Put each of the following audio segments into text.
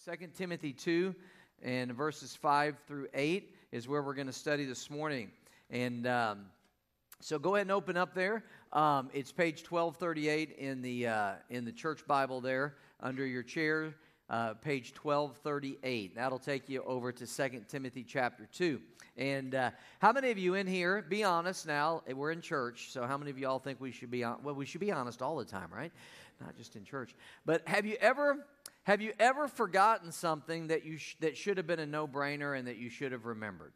2 Timothy 2 and verses 5 through 8 is where we're going to study this morning. And so go ahead and open up there. It's page 1238 in the church Bible there under your chair, page 1238. That'll take you over to 2 Timothy chapter 2. And how many of you in here, be honest now, we're in church, so how many of y'all think we should be honest? Well, we should be honest all the time, right? Not just in church. But have you ever forgotten something that that should have been a no-brainer and that you should have remembered?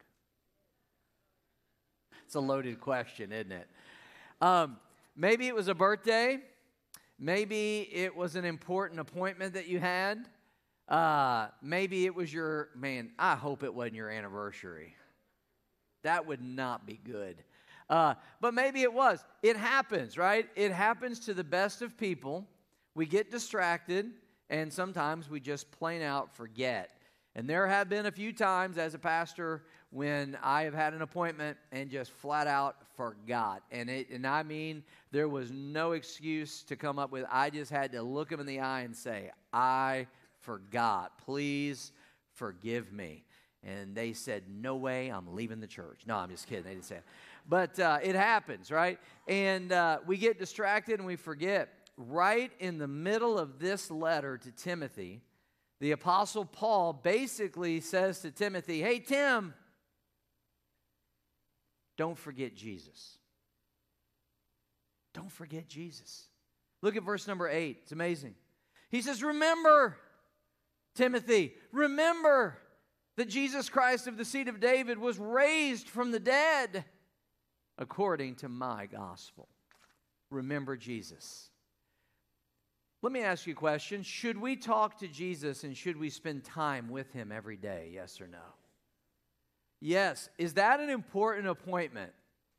It's a loaded question, isn't it? Maybe it was a birthday. Maybe it was an important appointment that you had. Maybe it was I hope it wasn't your anniversary. That would not be good. But maybe it was. It happens, right? It happens to the best of people. We get distracted, and sometimes we just plain out forget. And there have been a few times as a pastor when I have had an appointment and just flat out forgot. And I mean, there was no excuse to come up with. I just had to look them in the eye and say, I forgot. Please forgive me. And they said, no way, I'm leaving the church. No, I'm just kidding. They didn't say it. But it happens, right? And we get distracted and we forget. Right in the middle of this letter to Timothy, the Apostle Paul basically says to Timothy, hey, Tim, don't forget Jesus. Don't forget Jesus. Look at verse number 8. It's amazing. He says, remember, Timothy, remember that Jesus Christ of the seed of David was raised from the dead according to my gospel. Remember Jesus. Let me ask you a question. Should we talk to Jesus and should we spend time with him every day? Yes or no? Yes. Is that an important appointment?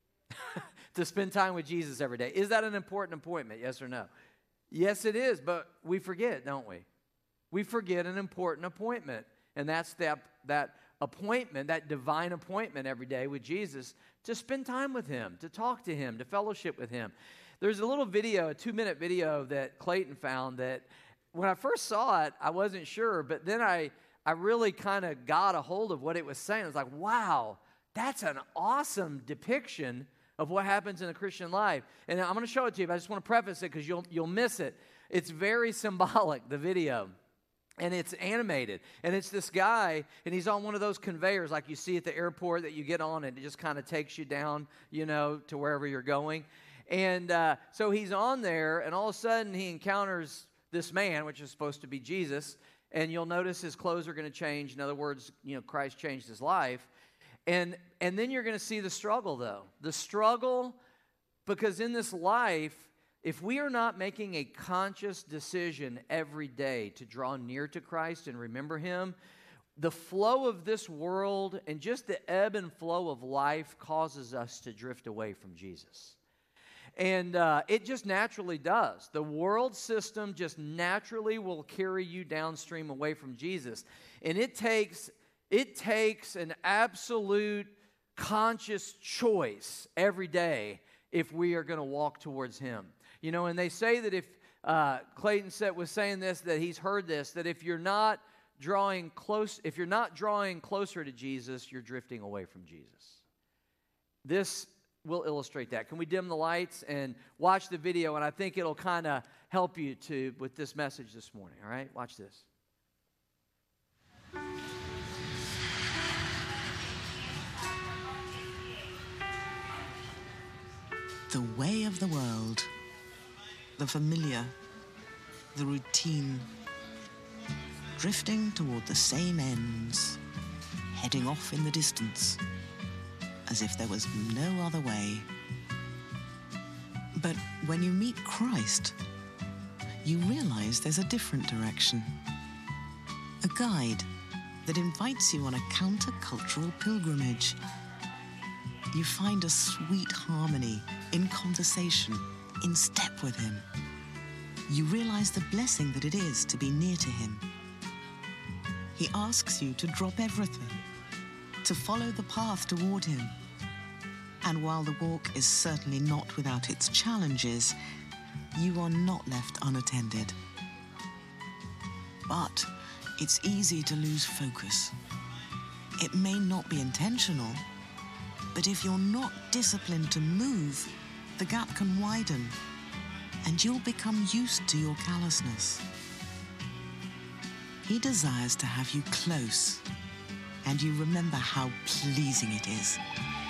To spend time with Jesus every day. Is that an important appointment? Yes or no? Yes, it is, but we forget, don't we? We forget an important appointment. And that's that appointment, that divine appointment every day with Jesus, to spend time with him, to talk to him, to fellowship with him. There's a little video, a 2-minute video that Clayton found that when I first saw it, I wasn't sure, but then I really kind of got a hold of what it was saying. I was like, wow, that's an awesome depiction of what happens in a Christian life. And I'm going to show it to you, but I just want to preface it because you'll miss it. It's very symbolic, the video. And it's animated. And it's this guy, and he's on one of those conveyors like you see at the airport that you get on, and it just kind of takes you down, to wherever you're going. And so he's on there, and all of a sudden he encounters this man, which is supposed to be Jesus, and you'll notice his clothes are going to change. In other words, Christ changed his life. And then you're going to see the struggle, though. The struggle, because in this life, if we are not making a conscious decision every day to draw near to Christ and remember him, the flow of this world and just the ebb and flow of life causes us to drift away from Jesus. And it just naturally does. The world system just naturally will carry you downstream away from Jesus. And it takes an absolute conscious choice every day if we are going to walk towards him. And they say that if Clayton was saying this, that he's heard this, that if you're not drawing closer to Jesus, you're drifting away from Jesus. This will illustrate that. Can we dim the lights and watch the video? And I think it'll kind of help you with this message this morning. All right, watch this. The way of the world, the familiar, the routine, drifting toward the same ends, heading off in the distance, as if there was no other way. But when you meet Christ, you realize there's a different direction, a guide that invites you on a countercultural pilgrimage. You find a sweet harmony in conversation, in step with him. You realize the blessing that it is to be near to him. He asks you to drop everything, to follow the path toward him. And while the walk is certainly not without its challenges, you are not left unattended. But it's easy to lose focus. It may not be intentional, but if you're not disciplined to move, the gap can widen, and you'll become used to your callousness. He desires to have you close, and you remember how pleasing it is.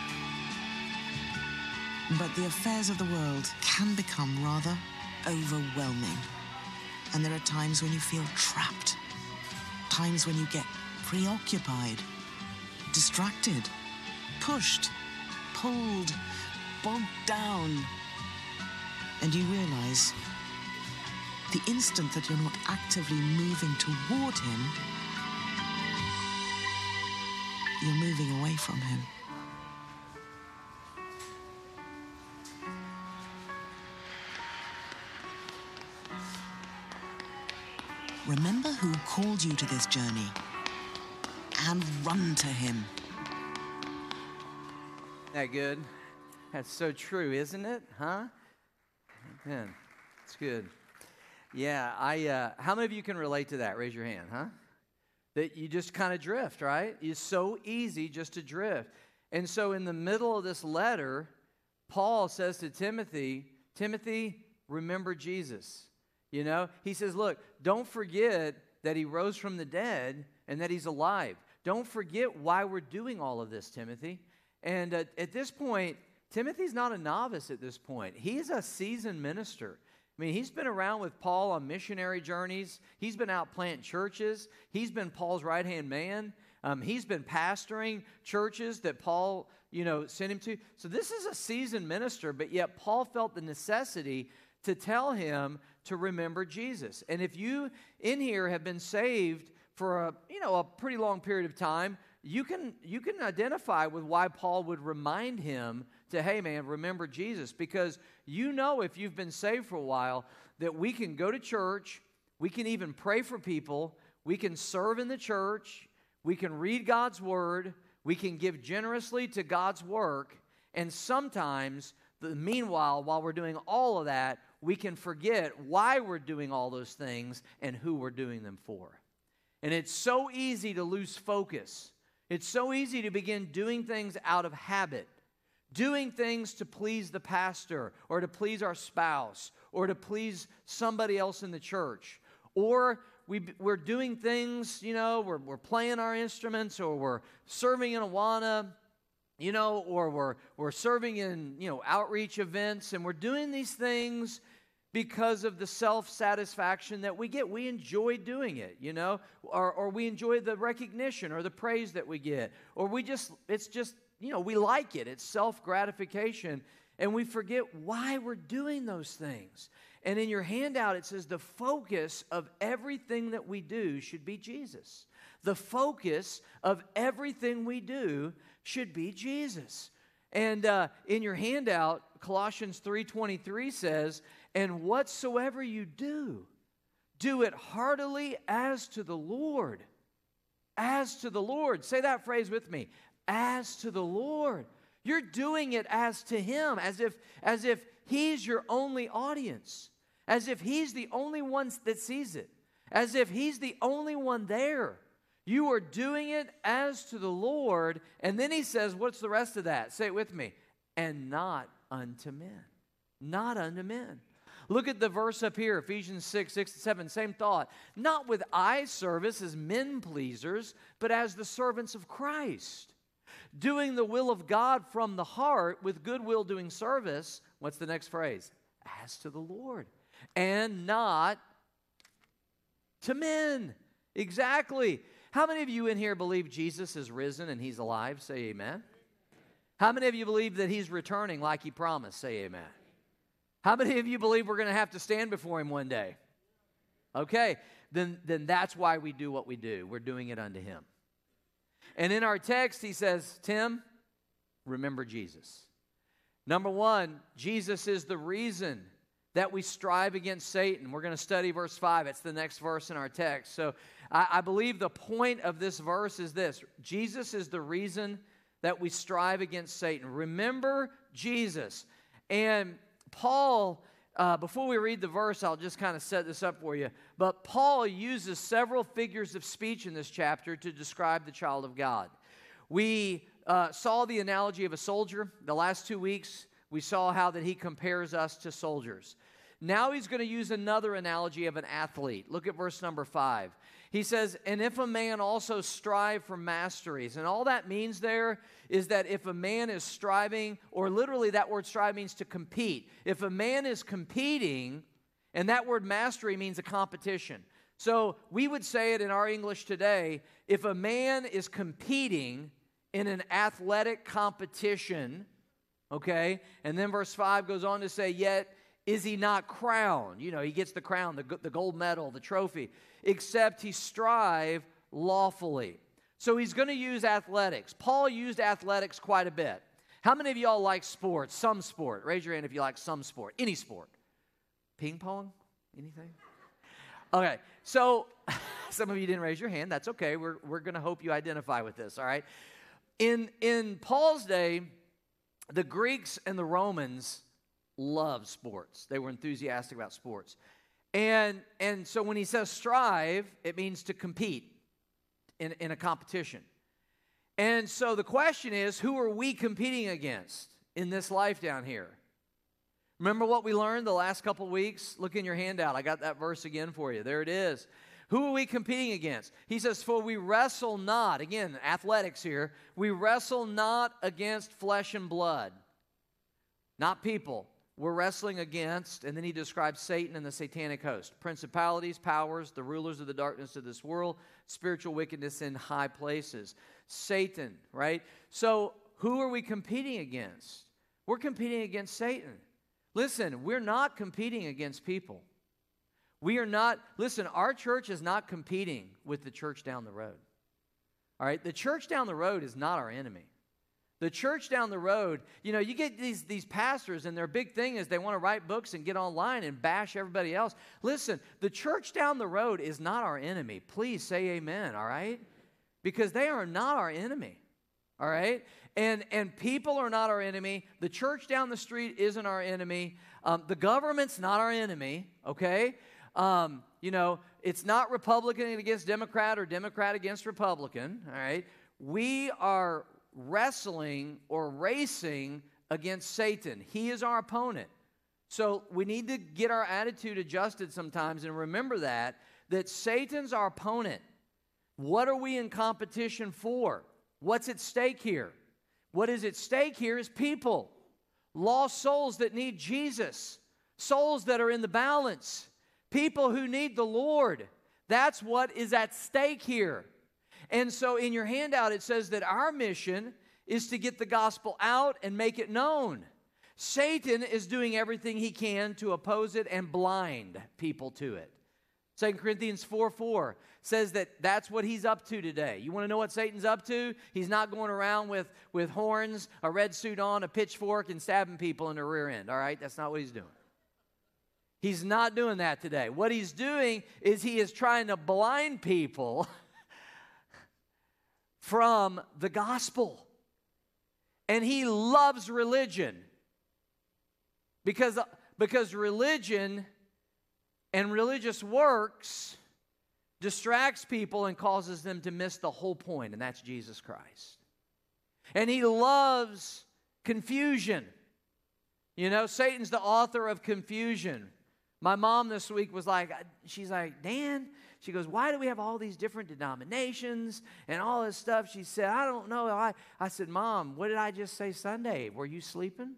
But the affairs of the world can become rather overwhelming, and there are times when you feel trapped, times when you get preoccupied, distracted, pushed, pulled, bogged down, and you realize the instant that you're not actively moving toward him, you're moving away from him. Remember who called you to this journey and run to him. Isn't that good? That's so true, isn't it? Huh? Man, it's good. Yeah, how many of you can relate to that? Raise your hand, huh? That you just kind of drift, right? It's so easy just to drift. And so in the middle of this letter, Paul says to Timothy, Timothy, remember Jesus. You know, he says, look, don't forget that he rose from the dead and that he's alive. Don't forget why we're doing all of this, Timothy. And at this point, Timothy's not a novice at this point. He's a seasoned minister. I mean, he's been around with Paul on missionary journeys. He's been out planting churches. He's been Paul's right-hand man. He's been pastoring churches that Paul, sent him to. So this is a seasoned minister, but yet Paul felt the necessity to tell him to remember Jesus. And if you in here have been saved for a pretty long period of time, you can identify with why Paul would remind him to, hey man, remember Jesus. Because if you've been saved for a while, that we can go to church, we can even pray for people, we can serve in the church, we can read God's word, we can give generously to God's work, and sometimes, meanwhile, while we're doing all of that, we can forget why we're doing all those things and who we're doing them for. And it's so easy to lose focus. It's so easy to begin doing things out of habit, doing things to please the pastor or to please our spouse or to please somebody else in the church. Or we're doing things, we're playing our instruments, or we're serving in Awana, or we're serving in, outreach events, and we're doing these things because of the self-satisfaction that we get. We enjoy doing it, or we enjoy the recognition or the praise that we get, or we like it. It's self-gratification, and we forget why we're doing those things. And in your handout, it says the focus of everything that we do should be Jesus. The focus of everything we do should be Jesus. And in your handout, Colossians 3:23 says, and whatsoever you do, do it heartily as to the Lord. As to the Lord. Say that phrase with me. As to the Lord. You're doing it as to Him, as if He's your only audience, as if He's the only one that sees it, as if He's the only one there. You are doing it as to the Lord. And then he says, what's the rest of that? Say it with me. And not unto men. Not unto men. Look at the verse up here, Ephesians 6:6-7, same thought. Not with eye service as men pleasers, but as the servants of Christ, doing the will of God from the heart with goodwill doing service. What's the next phrase? As to the Lord, and not to men. Exactly. How many of you in here believe Jesus is risen and He's alive? Say amen. How many of you believe that He's returning like He promised? Say amen. How many of you believe we're going to have to stand before Him one day? Okay, then that's why we do what we do. We're doing it unto Him. And in our text, he says, Tim, remember Jesus. Number one, Jesus is the reason that we strive against Satan. We're going to study verse 5. It's the next verse in our text. So I believe the point of this verse is this. Jesus is the reason that we strive against Satan. Remember Jesus. And Paul before we read the verse, I'll just kind of set this up for you. But Paul uses several figures of speech in this chapter to describe the child of God. We saw the analogy of a soldier. The last 2 weeks, we saw how that he compares us to soldiers. Now he's going to use another analogy of an athlete. Look at verse number 5. He says, and if a man also strive for masteries. And all that means there is that if a man is striving, or literally that word strive means to compete. If a man is competing, and that word mastery means a competition. So we would say it in our English today, if a man is competing in an athletic competition, okay, and then verse 5 goes on to say, yet is he not crowned? You know, he gets the crown, the gold medal, the trophy, except he strive lawfully. So he's going to use athletics. Paul used athletics quite a bit. How many of y'all like sports? Some sport. Raise your hand if you like some sport. Any sport. Ping pong? Anything? Okay, so some of you didn't raise your hand. That's okay. We're going to hope you identify with this, all right? In Paul's day, the Greeks and the Romans loved sports. They were enthusiastic about sports. And so when he says strive, it means to compete in a competition. And so the question is, who are we competing against in this life down here? Remember what we learned the last couple weeks? Look in your handout. I got that verse again for you. There it is. Who are we competing against? He says, for we wrestle not. Again, athletics here. We wrestle not against flesh and blood. Not people. We're wrestling against, and then he describes Satan and the satanic host. Principalities, powers, the rulers of the darkness of this world, spiritual wickedness in high places. Satan, right? So who are we competing against? We're competing against Satan. Listen, we're not competing against people. We are not, listen, our church is not competing with the church down the road. All right? The church down the road is not our enemy. The church down the road, you know, you get these pastors, and their big thing is they want to write books and get online and bash everybody else. Listen, the church down the road is not our enemy. Please say amen, all right? Because they are not our enemy, all right? And people are not our enemy. The church down the street isn't our enemy. The government's not our enemy, okay? You know, it's not Republican against Democrat or Democrat against Republican, all right? We are wrestling or racing against Satan. He is our opponent. So we need to get our attitude adjusted sometimes and remember that Satan's our opponent. What are we in competition for? What's at stake here? What is at stake here is people. Lost souls that need Jesus. Souls that are in the balance. People who need the Lord. That's what is at stake here. And so in your handout, it says that our mission is to get the gospel out and make it known. Satan is doing everything he can to oppose it and blind people to it. 2 Corinthians 4:4 says that that's what he's up to today. You want to know what Satan's up to? He's not going around with horns, a red suit on, a pitchfork, and stabbing people in the rear end, all right? That's not what he's doing. He's not doing that today. What he's doing is he is trying to blind people from the gospel. And he loves religion because religion and religious works distracts people and causes them to miss the whole point, and that's Jesus Christ. And he loves confusion. You know, Satan's the author of confusion. My mom this week was like, she's like, Dan, she goes, why do we have all these different denominations and all this stuff? She said, I don't know. I said, Mom, what did I just say Sunday? Were you sleeping?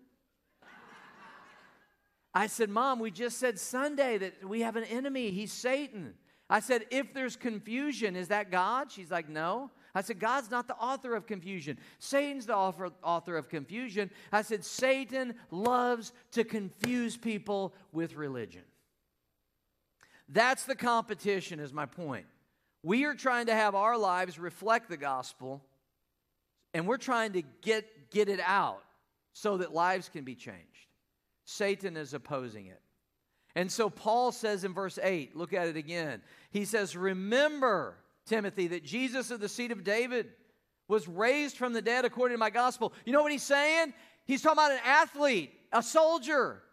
I said, Mom, we just said Sunday that we have an enemy. He's Satan. I said, if there's confusion, is that God? She's like, no. I said, God's not the author of confusion. Satan's the author of confusion. I said, Satan loves to confuse people with religion. That's the competition, is my point. We are trying to have our lives reflect the gospel, and we're trying to get it out so that lives can be changed. Satan is opposing it. And so Paul says in verse 8, look at it again. He says, remember, Timothy, that Jesus of the seed of David was raised from the dead according to my gospel. You know what he's saying? He's talking about an athlete, a soldier.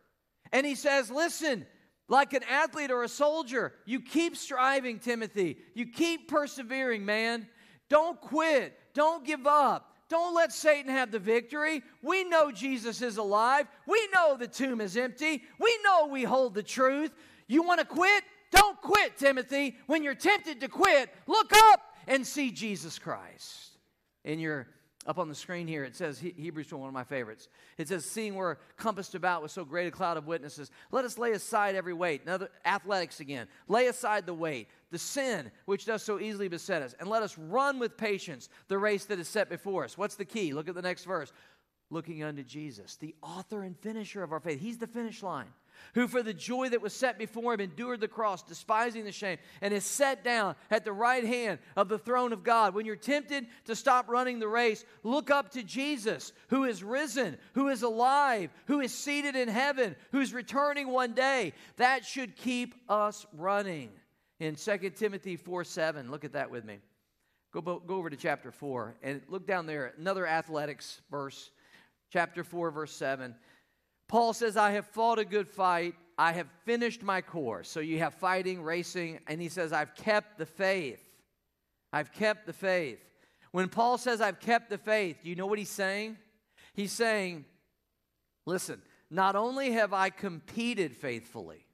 And he says, listen, like an athlete or a soldier, you keep striving, Timothy. You keep persevering, man. Don't quit. Don't give up. Don't let Satan have the victory. We know Jesus is alive. We know the tomb is empty. We know we hold the truth. You want to quit? Don't quit, Timothy. When you're tempted to quit, look up and see Jesus Christ. And you're up on the screen here, it says, Hebrews 12, one of my favorites. It says, seeing we're compassed about with so great a cloud of witnesses, let us lay aside every weight. Another athletics again. Lay aside the weight, the sin which does so easily beset us, and let us run with patience the race that is set before us. What's the key? Look at the next verse. Looking unto Jesus, the author and finisher of our faith. He's the finish line. Who for the joy that was set before him endured the cross, despising the shame, and is set down at the right hand of the throne of God. When you're tempted to stop running the race, look up to Jesus, who is risen, who is alive, who is seated in heaven, who's returning one day. That should keep us running. In 2 Timothy 4:7, look at that with me. Go over to chapter 4 and look down there, another athletics verse. Chapter 4, verse 7. Paul says, I have fought a good fight. I have finished my course. So you have fighting, racing, and he says, I've kept the faith. I've kept the faith. When Paul says, I've kept the faith, do you know what he's saying? He's saying, listen, not only have I competed faithfully,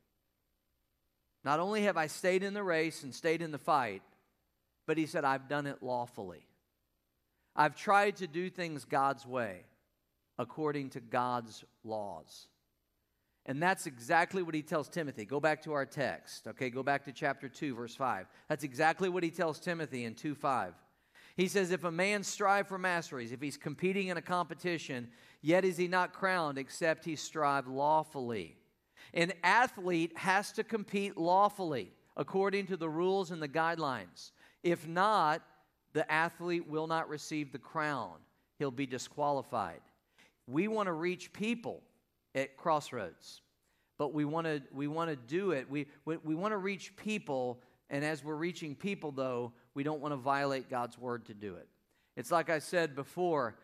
not only have I stayed in the race and stayed in the fight, but he said, I've done it lawfully. I've tried to do things God's way, according to God's laws. And that's exactly what he tells Timothy. Go back to our text, okay? Go back to chapter 2, verse 5. That's exactly what he tells Timothy in 2:5. He says, if a man strive for masteries, if he's competing in a competition, yet is he not crowned, except he strive lawfully. An athlete has to compete lawfully, according to the rules and the guidelines. If not, the athlete will not receive the crown. He'll be disqualified. We want to reach people at Crossroads, but we want to do it. We want to reach people, and as we're reaching people, though, we don't want to violate God's word to do it. It's like I said before.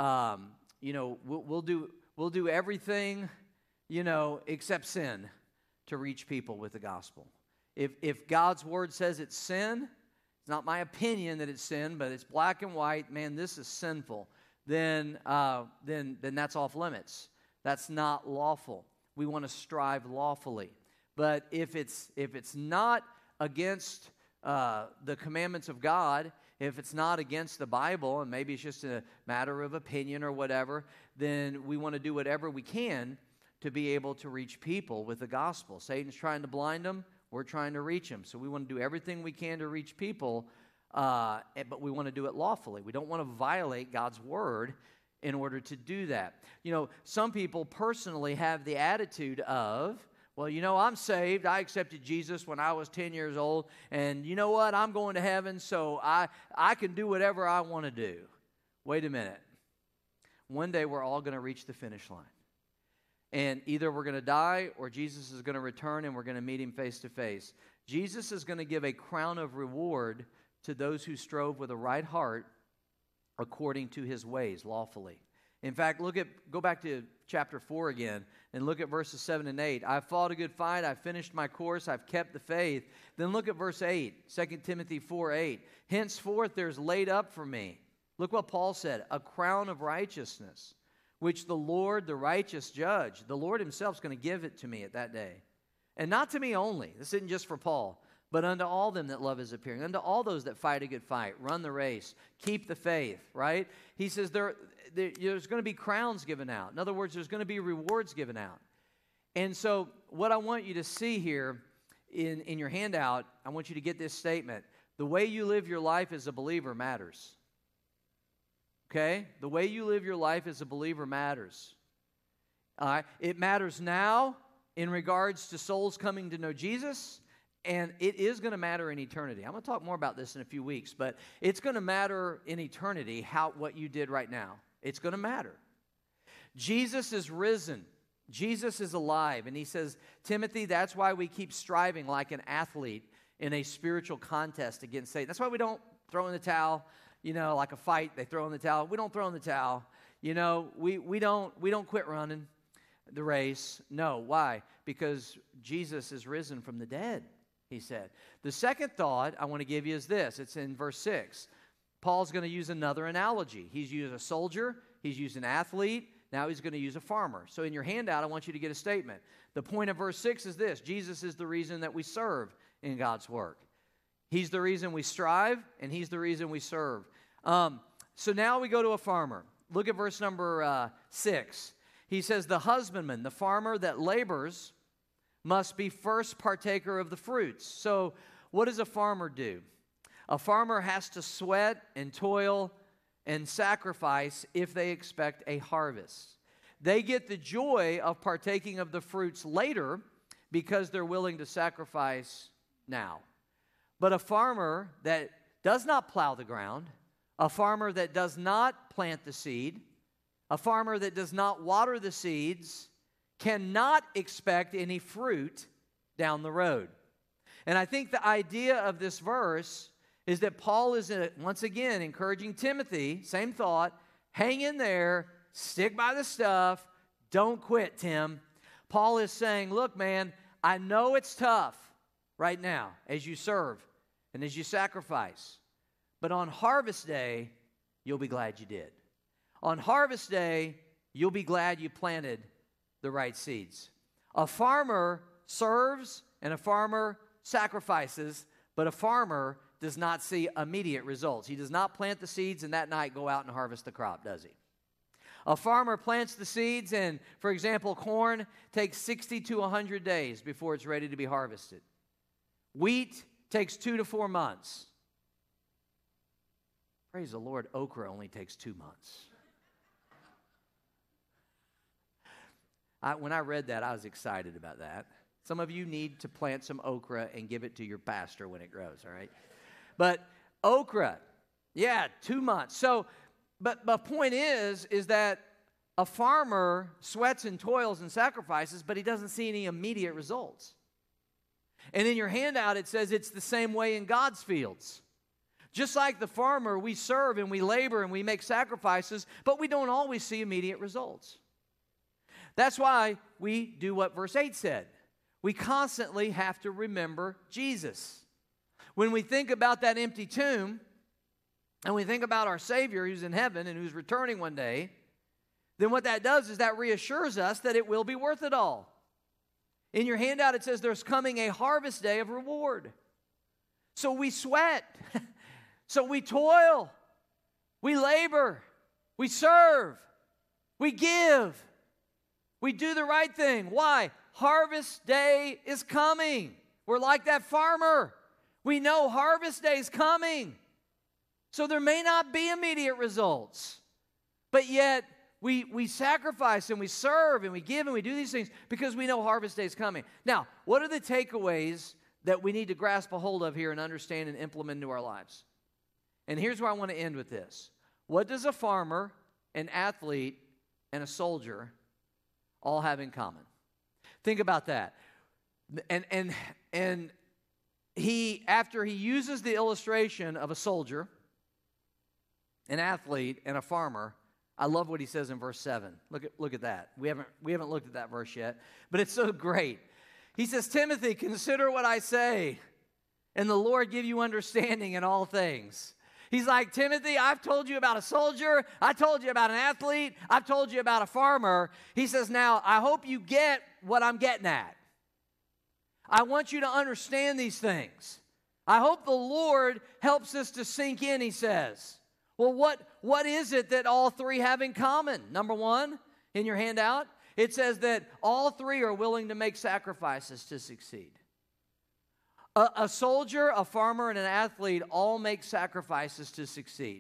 We'll do everything, except sin, to reach people with the gospel. If God's word says it's sin, it's not my opinion that it's sin, but it's black and white. Man, this is sinful. Then that's off limits. That's not lawful. We want to strive lawfully. But if it's not against the commandments of God, if it's not against the Bible, and maybe it's just a matter of opinion or whatever, then we want to do whatever we can to be able to reach people with the gospel. Satan's trying to blind them. We're trying to reach them. So we want to do everything we can to reach people, but we want to do it lawfully. We don't want to violate God's word in order to do that. Some people personally have the attitude of, well, I'm saved. I accepted Jesus when I was 10 years old, and you know what? I'm going to heaven, so I can do whatever I want to do. Wait a minute. One day we're all going to reach the finish line. And either we're going to die or Jesus is going to return and we're going to meet him face to face. Jesus is going to give a crown of reward to those who strove with a right heart according to his ways, lawfully. In fact, go back to chapter 4 again and look at verses 7 and 8. I've fought a good fight. I've finished my course. I've kept the faith. Then look at verse 8, 2 Timothy 4:8. Henceforth there's laid up for me. Look what Paul said, a crown of righteousness, which the Lord, the righteous judge, the Lord himself is going to give it to me at that day. And not to me only. This isn't just for Paul, but unto all them that love his appearing, unto all those that fight a good fight, run the race, keep the faith, right? He says there's going to be crowns given out. In other words, there's going to be rewards given out. And so what I want you to see here in your handout, I want you to get this statement. The way you live your life as a believer matters. Okay? The way you live your life as a believer matters. It matters now in regards to souls coming to know Jesus, and it is going to matter in eternity. I'm going to talk more about this in a few weeks, but it's going to matter in eternity what you did right now. It's going to matter. Jesus is risen. Jesus is alive. And he says, Timothy, that's why we keep striving like an athlete in a spiritual contest against Satan. That's why we don't throw in the towel. Like a fight, they throw in the towel. We don't throw in the towel. We don't quit running. the race? No. Why? Because Jesus is risen from the dead, he said. The second thought I want to give you is this. It's in verse 6. Paul's going to use another analogy. He's used a soldier. He's used an athlete. Now he's going to use a farmer. So in your handout, I want you to get a statement. The point of verse 6 is this. Jesus is the reason that we serve in God's work. He's the reason we strive, and he's the reason we serve. So now we go to a farmer. Look at verse number 6. He says, the husbandman, the farmer that labors, must be first partaker of the fruits. So what does a farmer do? A farmer has to sweat and toil and sacrifice if they expect a harvest. They get the joy of partaking of the fruits later because they're willing to sacrifice now. But a farmer that does not plow the ground, a farmer that does not plant the seed, a farmer that does not water the seeds, cannot expect any fruit down the road. And I think the idea of this verse is that Paul is, once again, encouraging Timothy, same thought, hang in there, stick by the stuff, don't quit, Tim. Paul is saying, look, man, I know it's tough right now as you serve and as you sacrifice, but on harvest day, you'll be glad you did. On harvest day, you'll be glad you planted the right seeds. A farmer serves and a farmer sacrifices, but a farmer does not see immediate results. He does not plant the seeds and that night go out and harvest the crop, does he? A farmer plants the seeds and, for example, corn takes 60 to 100 days before it's ready to be harvested. Wheat takes 2 to 4 months. Praise the Lord, okra only takes 2 months. When I read that, I was excited about that. Some of you need to plant some okra and give it to your pastor when it grows, all right? But okra, 2 months. So, but the point is that a farmer sweats and toils and sacrifices, but he doesn't see any immediate results. And in your handout, it says it's the same way in God's fields. Just like the farmer, we serve and we labor and we make sacrifices, but we don't always see immediate results. That's why we do what verse 8 said. We constantly have to remember Jesus. When we think about that empty tomb, and we think about our Savior who's in heaven and who's returning one day, then what that does is that reassures us that it will be worth it all. In your handout, it says there's coming a harvest day of reward. So we sweat. So we toil. We labor. We serve. We give. We do the right thing. Why? Harvest day is coming. We're like that farmer. We know harvest day is coming. So there may not be immediate results. But yet, we sacrifice and we serve and we give and we do these things because we know harvest day is coming. Now, what are the takeaways that we need to grasp a hold of here and understand and implement into our lives? And here's where I want to end with this. What does a farmer, an athlete, and a soldier all have in common? Think about that. And he, after he uses the illustration of a soldier, an athlete, and a farmer, I love what he says in verse 7. Look at that. We haven't looked at that verse yet, but it's so great. He says, Timothy, consider what I say, and the Lord give you understanding in all things. He's like, Timothy, I've told you about a soldier. I told you about an athlete. I've told you about a farmer. He says, now, I hope you get what I'm getting at. I want you to understand these things. I hope the Lord helps us to sink in, he says. Well, what is it that all three have in common? Number one, in your handout, it says that all three are willing to make sacrifices to succeed. A soldier, a farmer, and an athlete all make sacrifices to succeed.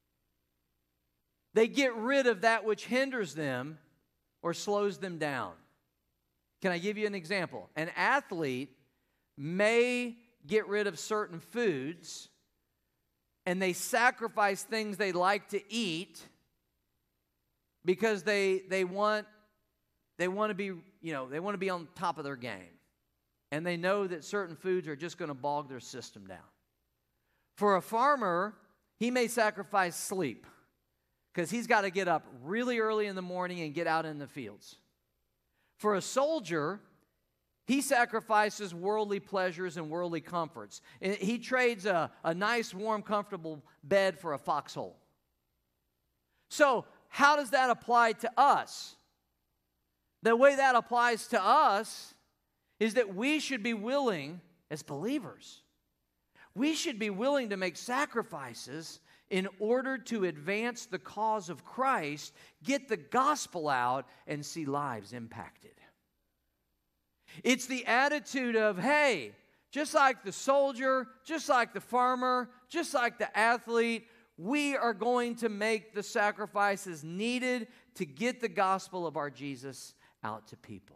They get rid of that which hinders them or slows them down. Can I give you an example? An athlete may get rid of certain foods and they sacrifice things they like to eat because they want to be, they want to be on top of their game. And they know that certain foods are just going to bog their system down. For a farmer, he may sacrifice sleep because he's got to get up really early in the morning and get out in the fields. For a soldier, he sacrifices worldly pleasures and worldly comforts. He trades a nice, warm, comfortable bed for a foxhole. So, how does that apply to us? The way that applies to us is that we should be willing, as believers, we should be willing to make sacrifices in order to advance the cause of Christ, get the gospel out, and see lives impacted. It's the attitude of, hey, just like the soldier, just like the farmer, just like the athlete, we are going to make the sacrifices needed to get the gospel of our Jesus out to people.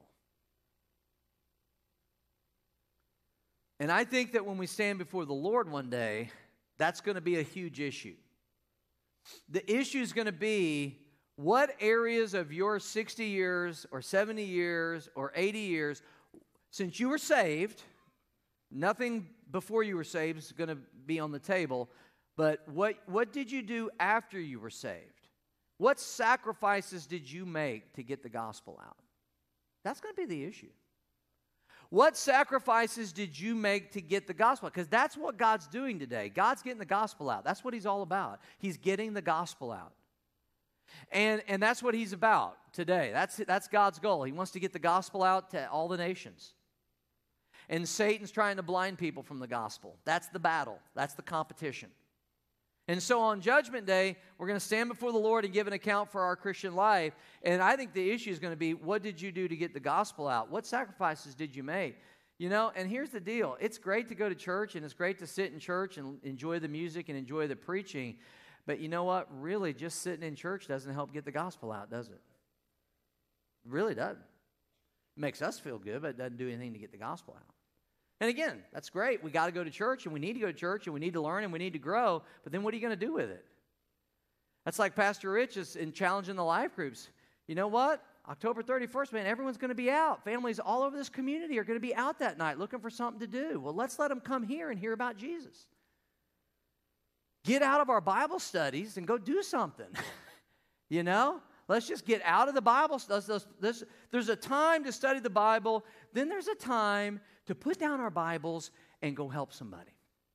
And I think that when we stand before the Lord one day, that's going to be a huge issue. The issue is going to be, what areas of your 60 years or 70 years or 80 years, since you were saved, nothing before you were saved is going to be on the table, but what did you do after you were saved? What sacrifices did you make to get the gospel out? That's going to be the issue. What sacrifices did you make to get the gospel out? Because that's what God's doing today. God's getting the gospel out. That's what He's all about. He's getting the gospel out. And that's what He's about today. That's God's goal. He wants to get the gospel out to all the nations. And Satan's trying to blind people from the gospel. That's the battle. That's the competition. And so on Judgment Day, we're going to stand before the Lord and give an account for our Christian life. And I think the issue is going to be, what did you do to get the gospel out? What sacrifices did you make? You know, and here's the deal. It's great to go to church, and it's great to sit in church and enjoy the music and enjoy the preaching. But you know what? Really, just sitting in church doesn't help get the gospel out, does it? It really doesn't. It makes us feel good, but it doesn't do anything to get the gospel out. And again, that's great. We got to go to church, and we need to go to church, and we need to learn, and we need to grow. But then what are you going to do with it? That's like Pastor Rich is in challenging the life groups. You know what? October 31st, man, everyone's going to be out. Families all over this community are going to be out that night looking for something to do. Well, let's let them come here and hear about Jesus. Get out of our Bible studies and go do something. You know? Let's just get out of the Bible. There's a time to study the Bible. Then there's a time to put down our Bibles and go help somebody.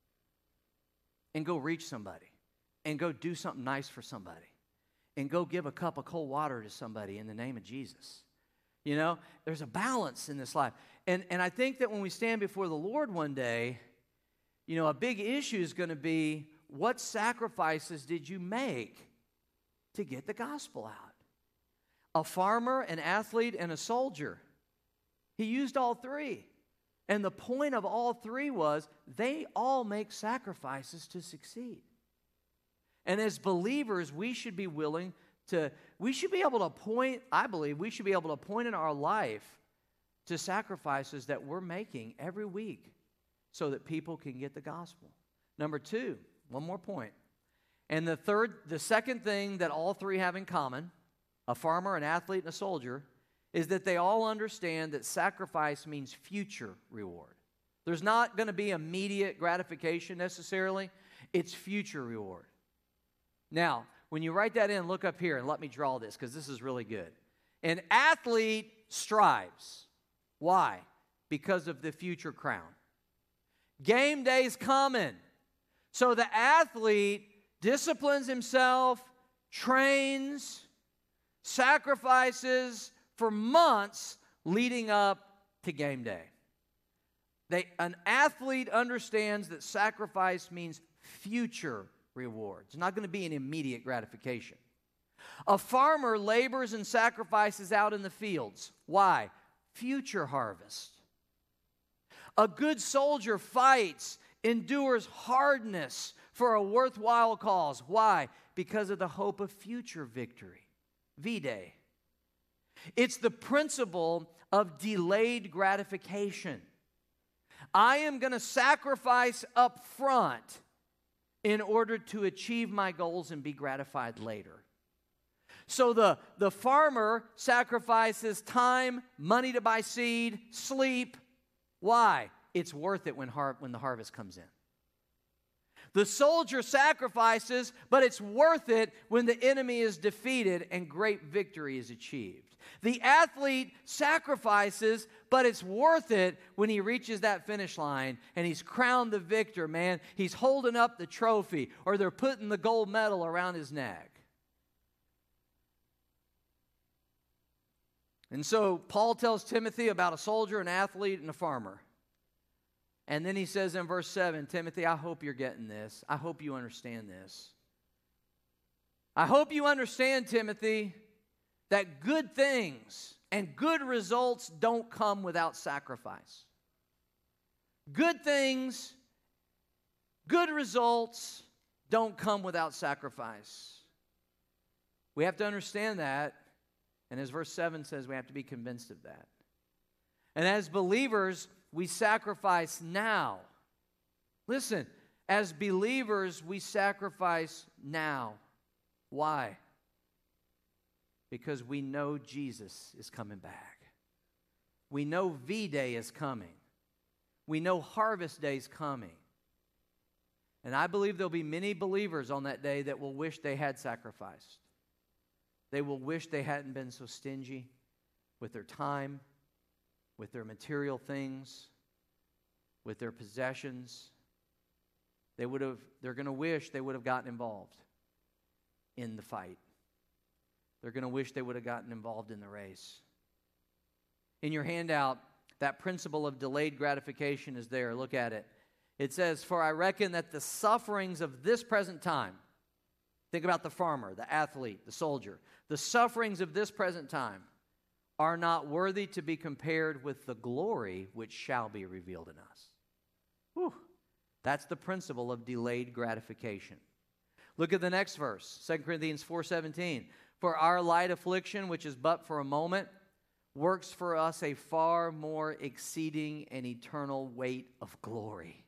And go reach somebody. And go do something nice for somebody. And go give a cup of cold water to somebody in the name of Jesus. You know, there's a balance in this life. And I think that when we stand before the Lord one day, you know, a big issue is going to be, what sacrifices did you make to get the gospel out? A farmer, an athlete, and a soldier. He used all three. And the point of all three was they all make sacrifices to succeed. And as believers, we should be willing to, we should be able to point, I believe, we should be able to point in our life to sacrifices that we're making every week so that people can get the gospel. Number two, one more point. And the second thing that all three have in common, a farmer, an athlete, and a soldier, is that they all understand that sacrifice means future reward. There's not going to be immediate gratification necessarily. It's future reward. Now, when you write that in, look up here and let me draw this because this is really good. An athlete strives. Why? Because of the future crown. Game day's coming. So the athlete disciplines himself, trains, sacrifices for months leading up to game day. An athlete understands that sacrifice means future reward. It's not going to be an immediate gratification. A farmer labors and sacrifices out in the fields. Why? Future harvest. A good soldier fights, endures hardness for a worthwhile cause. Why? Because of the hope of future victory. V-Day. It's the principle of delayed gratification. I am going to sacrifice up front in order to achieve my goals and be gratified later. So the farmer sacrifices time, money to buy seed, sleep. Why? It's worth it when the harvest comes in. The soldier sacrifices, but it's worth it when the enemy is defeated and great victory is achieved. The athlete sacrifices, but it's worth it when he reaches that finish line and he's crowned the victor, man. He's holding up the trophy, or they're putting the gold medal around his neck. And so Paul tells Timothy about a soldier, an athlete, and a farmer. And then he says in verse 7, Timothy, I hope you're getting this. I hope you understand this. I hope you understand, Timothy, that good things and good results don't come without sacrifice. Good things, good results don't come without sacrifice. We have to understand that. And as verse 7 says, we have to be convinced of that. And as believers, we sacrifice now. Listen, as believers, we sacrifice now. Why? Because we know Jesus is coming back. We know V-Day is coming. We know Harvest Day is coming. And I believe there'll be many believers on that day that will wish they had sacrificed. They will wish they hadn't been so stingy with their time, with their material things, with their possessions. They're going to wish they would have gotten involved in the fight. They're going to wish they would have gotten involved in the race. In your handout, that principle of delayed gratification is there. Look at it. It says, "For I reckon that the sufferings of this present time," think about the farmer, the athlete, the soldier. "The sufferings of this present time are not worthy to be compared with the glory which shall be revealed in us." Whew. That's the principle of delayed gratification. Look at the next verse, 2 Corinthians 4:17. "For our light affliction, which is but for a moment, works for us a far more exceeding and eternal weight of glory."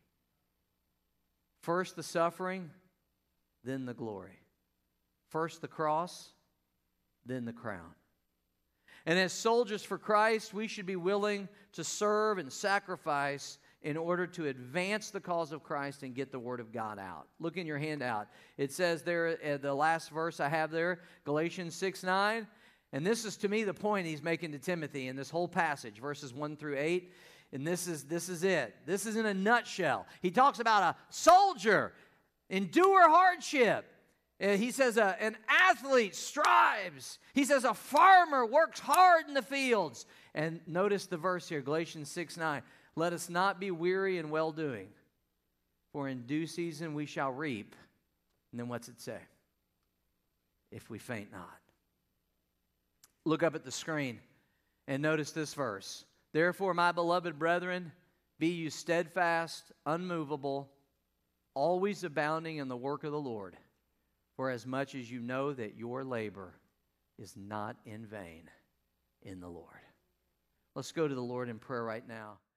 First the suffering, then the glory. First the cross, then the crown. And as soldiers for Christ, we should be willing to serve and sacrifice in order to advance the cause of Christ and get the Word of God out. Look in your handout. It says there, the last verse I have there, Galatians 6:9. And this is, to me, the point he's making to Timothy in this whole passage, verses 1 through 8. And this is it. This is in a nutshell. He talks about a soldier endure hardship. He says an athlete strives. He says a farmer works hard in the fields. And notice the verse here, Galatians 6:9. "Let us not be weary in well-doing, for in due season we shall reap." And then what's it say? "If we faint not." Look up at the screen and notice this verse. "Therefore, my beloved brethren, be you steadfast, unmovable, always abounding in the work of the Lord, for as much as you know that your labor is not in vain in the Lord." Let's go to the Lord in prayer right now.